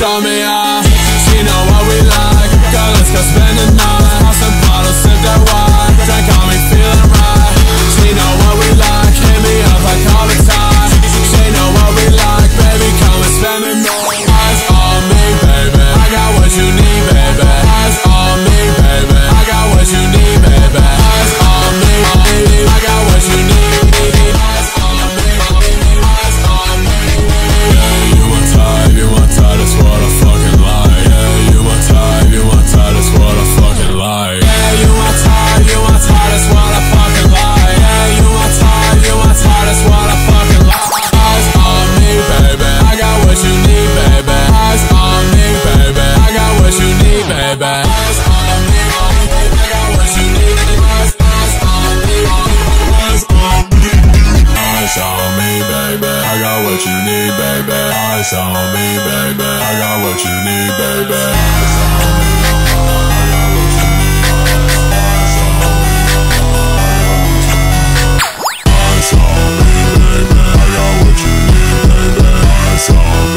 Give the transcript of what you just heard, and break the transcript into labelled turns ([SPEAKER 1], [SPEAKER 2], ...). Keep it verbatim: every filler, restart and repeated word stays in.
[SPEAKER 1] on me, ah. She know what we like. Girl, let's go spend the night. Pop some bottles, sip that wine. Drink on me, feeling right. She know what we like. Hit me up like all the time. She know what we like. Baby, come and spend the night. Eyes on me, baby. I got what you need, baby. Eyes on me, baby. I got what you need, baby. Eyes on me, baby. I got what you need. Eyes on me, eyes on me. Yeah, you want tight, you want tight, that's what I fucking like. Yeah, you want tight, you want tight, that's what I fucking like. Yeah, you want tight, you want tight, that's what I fucking like. Yeah, you want tight, you want tight, that's what I fucking like. Eyes on me, baby. I got what you need, baby. Eyes on me, baby. I got what you need, baby. Eyes on me, baby. I got what you need. Eyes on me, eyes on me. Eyes on me, baby. I got what you need, baby. Eyes on me, baby. I got what you need, baby. Eyes on me. Eyes on me, baby. I got what you need, baby. Eyes on me.